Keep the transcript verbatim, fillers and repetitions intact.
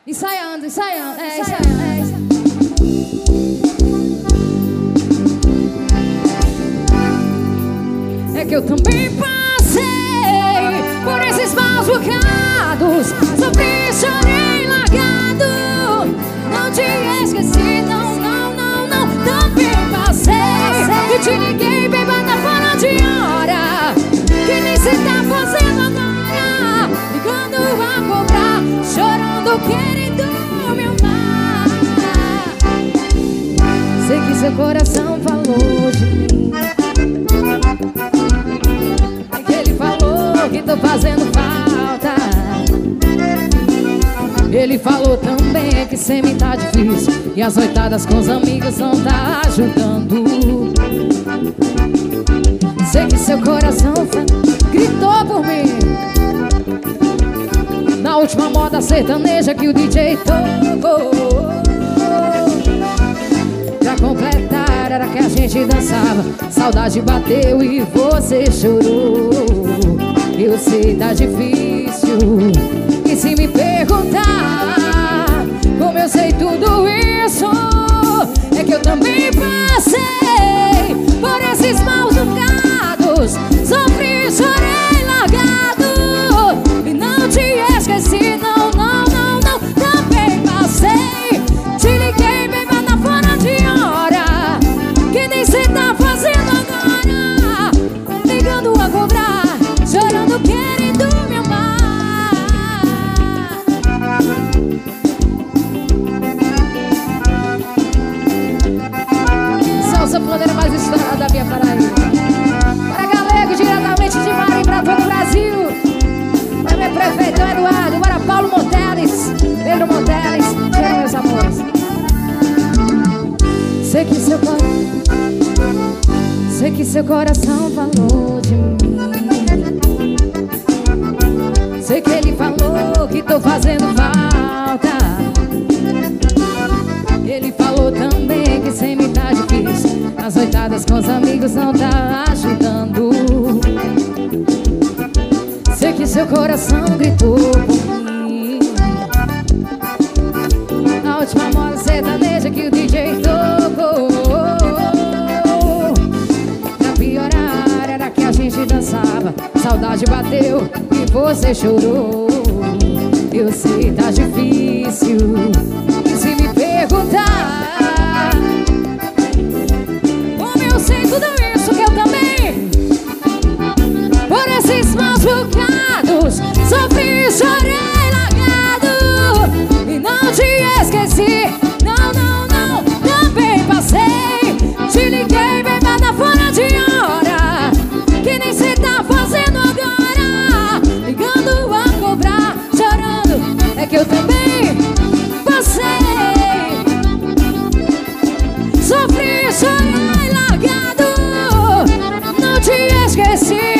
Ensaiando, ensaiando, é, ensaiando, é, ensaiando. É que eu também passei por esses maus bocados, sofri, chorei, largado. Não te esqueci, não, não, não, não. Também passei e te liguei, bebada fora de hora, que nem cê tá fazendo agora, ligando a cobrar, chorando, querendo me amar. Sei que seu coração falou de mim, é que ele falou que tô fazendo falta. Ele falou também que sem mim tá difícil, e as noitadas com os amigos não tá ajudando. Sei que seu coração gritou por mim na última moda sertaneja que o D J tocou. Pra completar era que a gente dançava, saudade bateu e você chorou. Eu sei, tá difícil, e se me perguntar como eu sei tudo isso, é que eu também passei por esses maus bocados, sofri, chorei, largado, e não te esqueci, não, não, não, não. Também passei, te liguei, bebada fora de hora, que nem cê tá fazendo agora, ligando a cobrar, chorando, querendo me amar. Salsa pandeira mais estourada da minha Paraíba. Para Galego, diretamente de Marim pra todo o Brasil. Para meu prefeito Eduardo, para Paulo Monteles, Pedro Monteles, cheiro, meus amores. Sei que seu coração, sei que seu coração falou de mim. Sei que ele falou que tô fazendo falta. Ele falou também que sem mim tá difícil, as noitadas com os amigos não tá ajudando. Sei que seu coração gritou por mim na última moda sertaneja que o D J tocou. Pra piorar era que a gente dançava, saudade bateu e você chorou. Eu sei, tá difícil, e se me perguntar como eu sei tudo isso, que eu também por esses maus bocados, sofri, chorei, largado, e não te esqueci, não, não, não. Também passei, te liguei, bebada fora de hora, que nem cê tá fazendo agora, ligando a cobrar, chorando, é que eu também passei, sofri, chorei, largado, não te esqueci.